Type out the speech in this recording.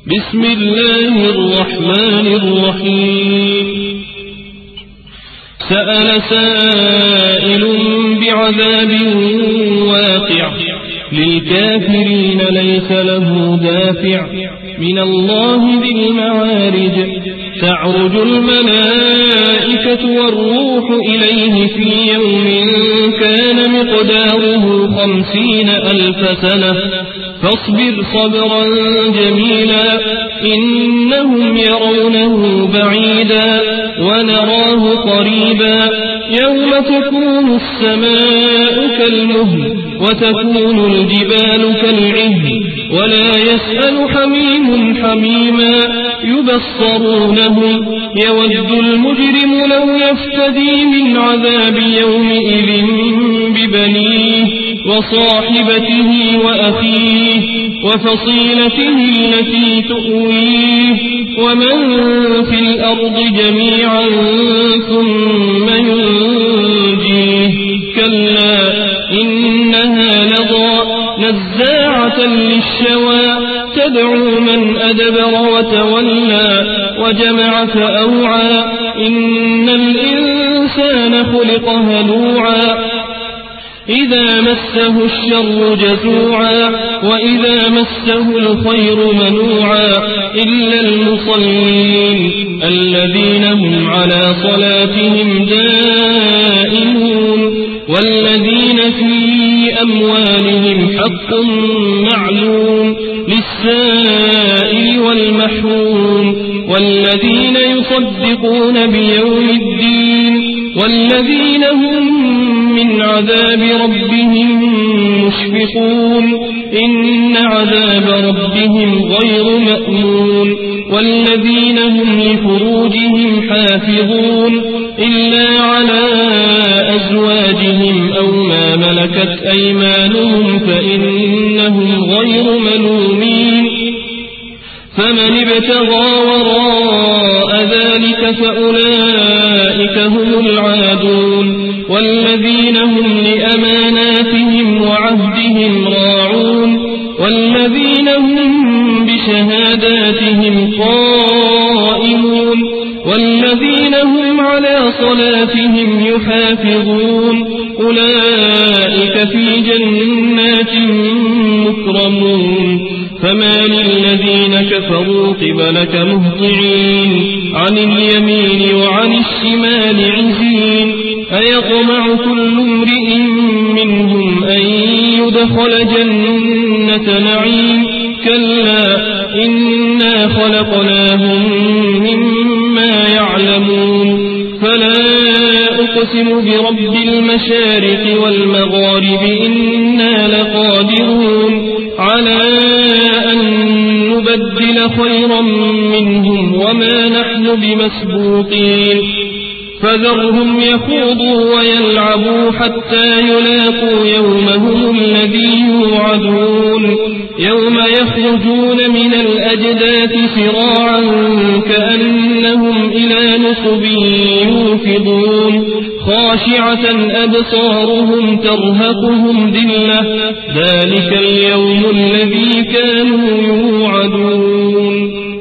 بسم الله الرحمن الرحيم سأل سائل بعذاب واقع للكافرين ليس له دافع من الله ذي المعارج تعرج الملائكة والروح إليه في يوم كان مقداره 50,000 سنة فاصبر صبرا جميلا إنهم يرونه بعيدا ونراه قريبا يوم تكون السماء كالمهل وتكون الجبال كالعهن ولا يسأل حميم حميما يبصرونهم يود المجرم لو يفتدي من عذاب يومئذ ببنيه وصاحبته وأخيه وفصيلته التي تؤويه ومن في الأرض جميعا ثم ينجيه كلا إنها لظى نزاعة للشوى تدعو من أدبر وتولى وجمع فأوعى إن الإنسان خلق هلوعا إذا مسه الشر جزوعا وإذا مسه الخير منوعا إلا المصلين الذين هم على صلاتهم دائمون والذين في أموالهم حق معلوم للسائل والمحروم والذين يصدقون بيوم الدين والذين هم من عذاب ربهم مشفقون إن عذاب ربهم غير مأمون والذين هم لفروجهم حافظون إلا على أزواجهم أو ما ملكت أيمانهم فإنهم غير ملومين فمن ابتغى وراء ذلك فأولئك هم العادون والذين هم لأماناتهم وعهدهم راعون والذين هم بشهاداتهم قائمون والذين هم على صلاتهم يحافظون أولئك في جنات مكرمون فما للذين كفروا قبلك مهطعين عن اليمين وعن الشمال عزين أيطمع كل امرئ منهم أن يدخل جنة نعيم كلا إنا خلقناهم مما يعلمون فلا أقسم برب المشارق والمغارب إنا لقادرون على أن نبدل خيرا منهم وما نحن بمسبوقين فذرهم يخوضوا ويلعبوا حتى يلاقوا يومهم الذي يوعدون يوم يخرجون من الأجداث سراعا كأنهم إلى نصب يوفضون خاشعة أبصارهم ترهقهم ذلة ذلك اليوم الذي كانوا يوعدون